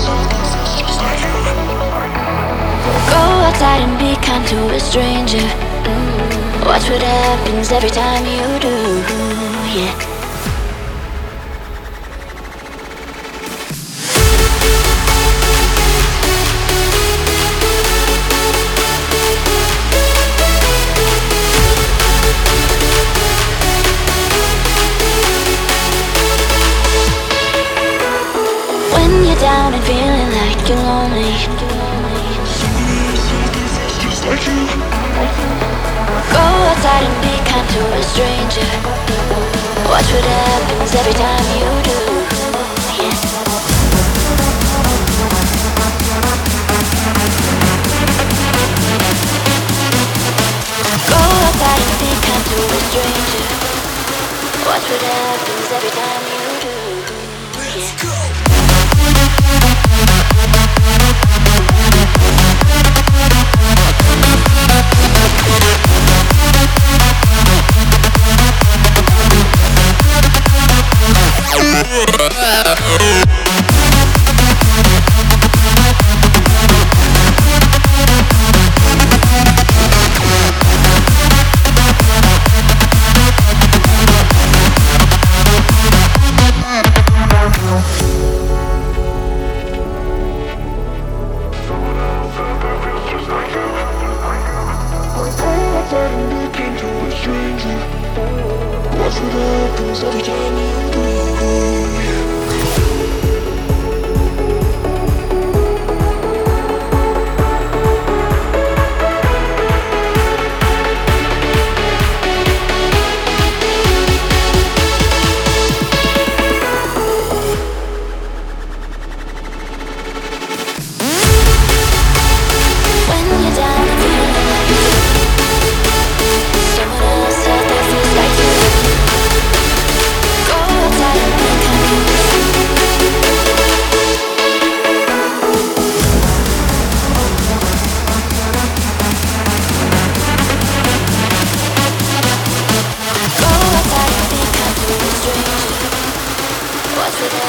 Go outside and be kind to a stranger. Watch what happens every time you do. Yeah. When you're down and feeling like you're lonely, go outside and be kind to a stranger. Watch what happens every time you do. Yeah. Go outside and be kind to a stranger. Watch what happens every time you do. Yeah. Watch what